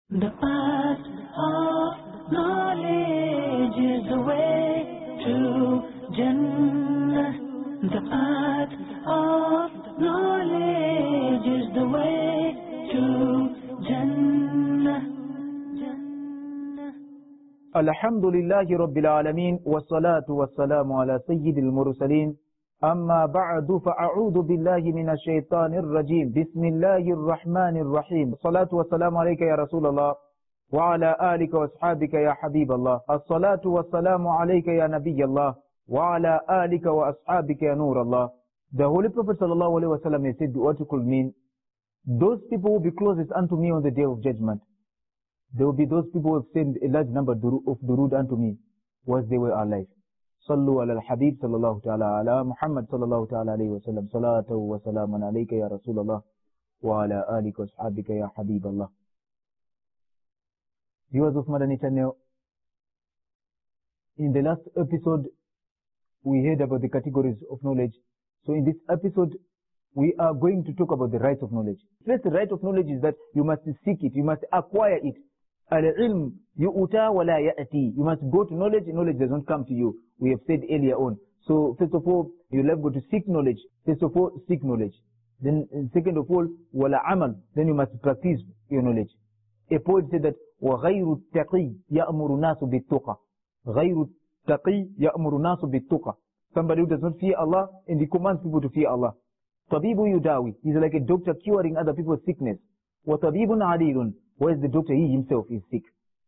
The path of knowledge is the way to Jannah. The path of knowledge is the way to Jannah. Alhamdulillahi Rabbil Alameen, wassalatu wassalamu ala sayyidil mursaleen. أما بعد فأعوذ بالله من الشيطان الرجيم بسم الله الرحمن الرحيم الصلاة والسلام عليك يا رسول الله وعلى آلك وأصحابك يا حبيب الله الصلاة والسلام عليك يا نبي الله وعلى آلك وأصحابك يا نور الله. The Holy Prophet sallallahu alaihi wasallam said what you could mean, those people will be closest unto me on the day of judgment. There will be those people who have sent a large number of durud unto me whilst they were alive. صلوا على الحبيب صلى الله تعالى على محمد صلى الله تعالى عليه وسلم صلاة وسلاما عليك يا رسول الله وعلى آلك وأصحابك يا حبيب الله. Viewers of Madani Channel, in the last episode we heard about the categories of knowledge. So in this episode we are going to talk about the right of knowledge. First, the right of knowledge is that you must seek it, you must acquire it. Al-ilm yu'ta wa la ya'ti. You must go to knowledge, knowledge does not come to you. We have said earlier on. So first of all, you'll have to seek knowledge. First of all, seek knowledge. Then second of all, wala amal. Then you must practice your knowledge. A poet said that وَغَيْرُ التَّقِي يَأْمُرُ النَّاسُ بِالتُّقَى. غَيْرُ التَّقِي يَأْمُرُ النَّاسُ بِالتُّقَى. Somebody who does not fear Allah and he commands people to fear Allah. طَبِيبُ يُدَاوي. He's like a doctor curing other people's sickness. وَطَبِيبٌ عَلِيلٌ. Whereas the doctor, he himself is sick.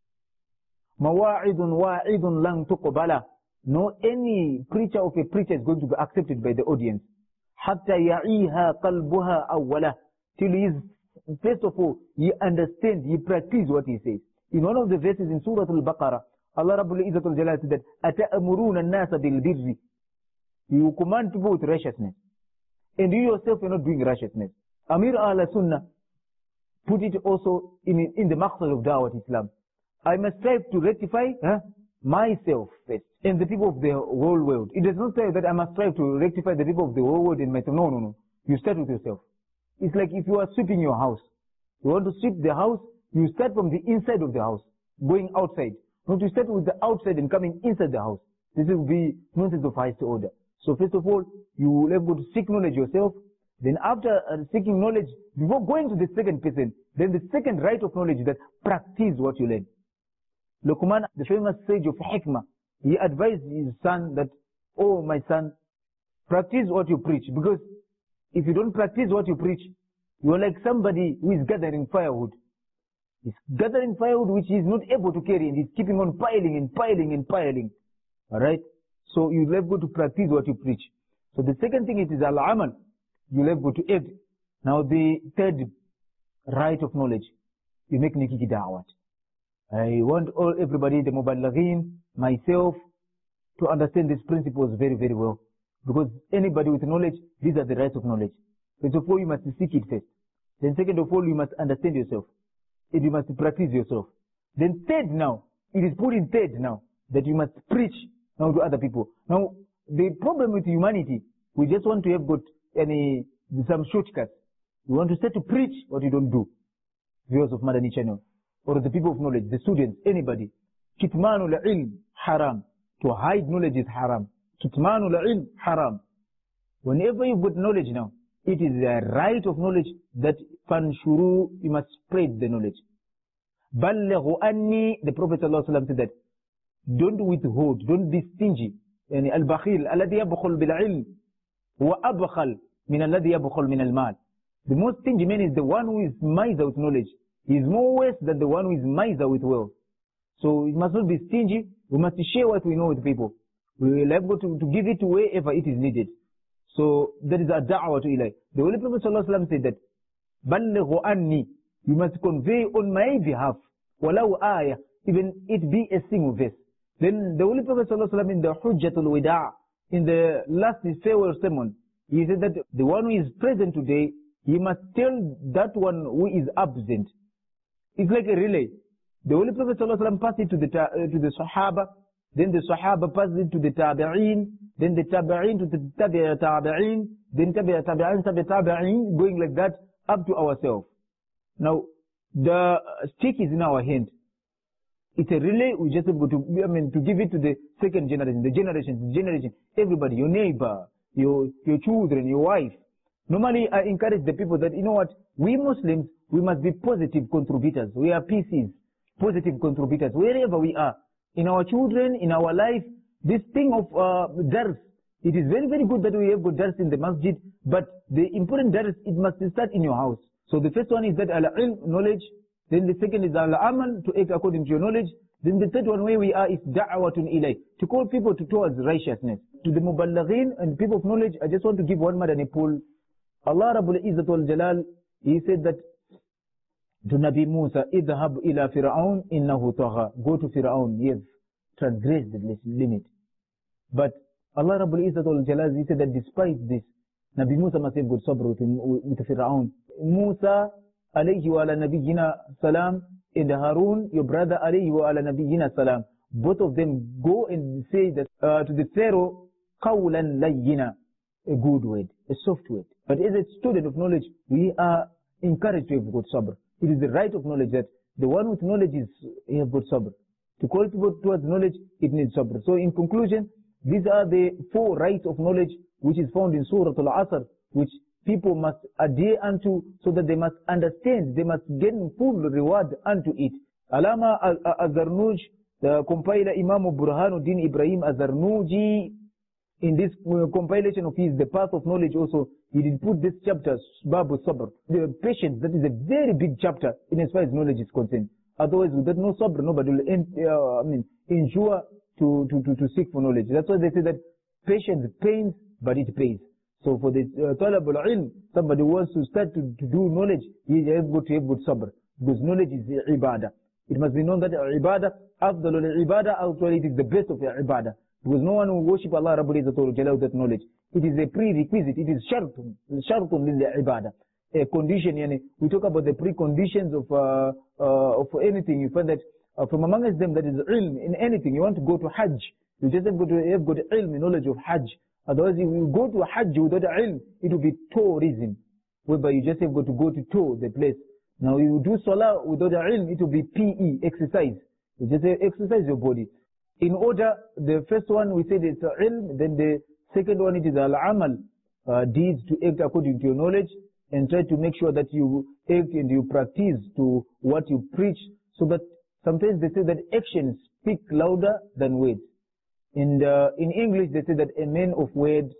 مَوَاعِدٌ وَاعِدٌ لَنْ تُقْبَلَ. No any preacher of a preacher is going to be accepted by the audience. حَتَّى يَعِيهَا قَلْبُهَا أَوَّلَهُ. Till he is, first of all, he understands, he practices what he says. In one of the verses in Surah Al-Baqarah, Allah Rabbul Izzat al-Jalal said that أَتَأْمُرُونَ النَّاسَ بِالْبِرِّ. You command people with righteousness. And you yourself are not doing righteousness. Amir al-Sunnah put it also in the maqsad of Dawat Islam. I must strive to rectify myself first and the people of the whole world. It does not say that I must strive to rectify the people of the whole world in myself. No. You start with yourself. It's like if you are sweeping your house. You want to sweep the house, you start from the inside of the house, going outside. Not to start with the outside and coming inside the house. This will be nonsense of highest order. So first of all, you will have to seek knowledge yourself. Then after seeking knowledge, before going to the second person, then the second right of knowledge is that practice what you learn. Luqman, the famous sage of Hikmah, he advised his son that, oh my son, practice what you preach. Because if you don't practice what you preach, you are like somebody who is gathering firewood. He's gathering firewood which he is not able to carry and he's keeping on piling and piling and piling. Alright? So you'll have to practice what you preach. So the second thing it is al-amal. You'll have to add. Now the third right of knowledge, you make nikiki da'wat. I want everybody, the muballighin, myself, to understand these principles very, very well. Because anybody with knowledge, these are the rights of knowledge. First of all, you must seek it first. Then second of all, you must understand yourself. And you must practice yourself. Then third now, it is put in third now, that you must preach now to other people. Now, the problem with humanity, we just want to have got some shortcuts. You want to start to preach what you don't do. Viewers of Madani Channel, or the people of knowledge, the students, anybody. Kitmanul ilm haram. To hide knowledge is haram. Kitmanul ilm haram. Whenever you've got knowledge now, it is the right of knowledge that fanshuru, you must spread the knowledge. Ballighu anni, the Prophet ﷺ said that, don't withhold, don't be stingy. Al-bakhil, alladhi yabkhul bil-ilm, wa abkhal min alladhi yabkhul min al-mal. The most stingy man is the one who is miser with knowledge. He is more worse than the one who is miser with wealth. So we must not be stingy. We must share what we know with people. We will have to give it to wherever it is needed. So that is a da'wah to ilayh. The Holy Prophet ﷺ said that, Ballighu anni, you must convey on my behalf, walau ayah, even it be a single verse. Then the Holy Prophet ﷺ in the Hujjatul Wida', in the last farewell sermon, he said that the one who is present today, he must tell that one who is absent. It's like a relay. The Holy Prophet ﷺ passed it to the Sahaba, then the Sahaba passed it to the Tabi'een, then the Tabi'een to the Tabi'een, then Tabi'een, going like that up to ourselves. Now, The stick is in our hand. It's a relay. We just have to give it to the second generation, the generation, everybody, your neighbor, your children, your wife. Normally, I encourage the people that, you know what, we Muslims, we must be positive contributors. We are PCs, positive contributors, wherever we are. In our children, in our life, this thing of dars, it is very, very good that we have good dars in the masjid, but the important dars, it must start in your house. So the first one is that al-ilm, knowledge. Then the second is al-amal, to act according to your knowledge. Then the third one where we are is da'watun ilay, to call people towards righteousness. To the muballighin and people of knowledge, I just want to give one madani pull. Allah Rabbul Izzat wal Jalal, He said that to Nabi Musa, idhab ila Fir'aun innahu tagha. Go to Fir'aun, he has transgressed the limit. But Allah Rabbul Izzat wal Jalal, He said that despite this, Nabi Musa must have good sabr with Fir'aun. Musa alayhi wa ala nabiyyina salam, and Harun, your brother alayhi wa ala nabiyyina salam. Both of them go and say that to the Pharaoh, qawlan layyina, a good word, a soft word. But as a student of knowledge, we are encouraged to have good sabr. It is the right of knowledge that the one with knowledge is have good sabr. To call people towards knowledge, it needs sabr. So in conclusion, these are the 4 rights of knowledge which is found in Surah Al-Asr, which people must adhere unto, so that they must understand, they must gain full reward unto it. Alama Azarnuj, the compiler Imam Burhanuddin Ibrahim Azarnuji, in this compilation of his, The Path of Knowledge also, he did put this chapter, Babu Sabr, the patience. That is a very big chapter in as far as knowledge is concerned. Otherwise, without no sabr, nobody will ensure to seek for knowledge. That's why they say that patience pains, but it pays. So for the talabul ilm, somebody wants to start to do knowledge, he has got to have good sabr, because knowledge is ibadah. It must be known that ibadah, afdalul ibadah, actually it is the best of ibadah. Because no one will worship Allah Rabbul Izzat wal Jalal without knowledge. It is a prerequisite, it is shartun lil ibadah. A condition, we talk about the preconditions of anything. You find that from amongst them, that is ilm in anything. You want to go to Hajj, you just have got ilm, knowledge of Hajj. Otherwise, if you go to Hajj without ilm, it will be tourism, whereby you just have got to go to tour the place. Now, you do salah without ilm, it will be PE, exercise. You just exercise your body. In order, the first one we said it's ilm, then the second one it is al-amal, deeds to act according to your knowledge, and try to make sure that you act and you practice to what you preach, so that sometimes they say that actions speak louder than words. In English they say that a man of words,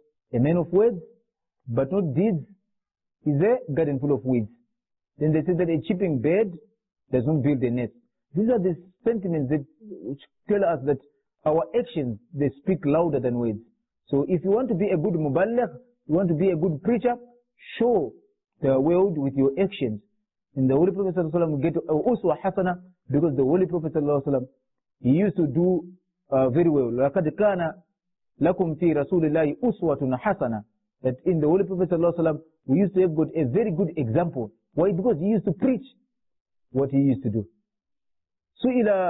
but not deeds, is a garden full of weeds. Then they say that a chipping bird does not build a nest. These are the sentiments that which tell us that our actions, they speak louder than words. So if you want to be a good muballigh, you want to be a good preacher, show the world with your actions. And the Holy Prophet ﷺ will get uswa hasana, because the Holy Prophet ﷺ, he used to do very well. لَقَدْ كَانَ لَكُمْ فِي رَسُولِ اللَّهِ أُسْوَةٌ حَسَنَةٌ. That in the Holy Prophet ﷺ, we used to have got a very good example. Why? Because he used to preach what he used to do. So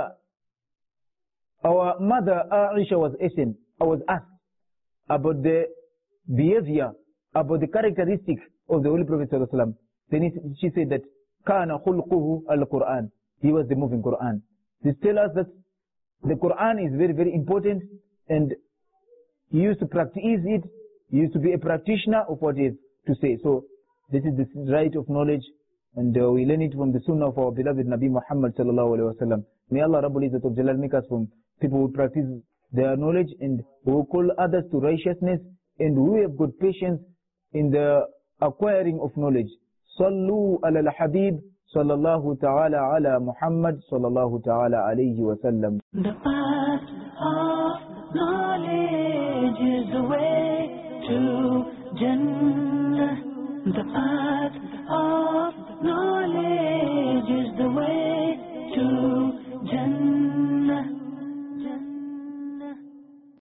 our mother Aisha was asked about the behavior, about the characteristic of the Holy Prophet ﷺ. Then she said that kana khulquhu al-Quran. He was the moving Quran. This tells us that the Quran is very, very important, and he used to practice it. He used to be a practitioner of what he has to say. So this is the right of knowledge, and we learn it from the Sunnah of our beloved Nabi Muhammad sallallahu alaihi wasallam. May Allah Rabbul Izzat wal Jalal make us from people who practice their knowledge and who call others to righteousness, and who have good patience in the acquiring of knowledge. Sallu ala al-Habib sallallahu ta'ala ala Muhammad sallallahu ta'ala alayhi wa sallam. The path of knowledge is the way to Jannah. The path of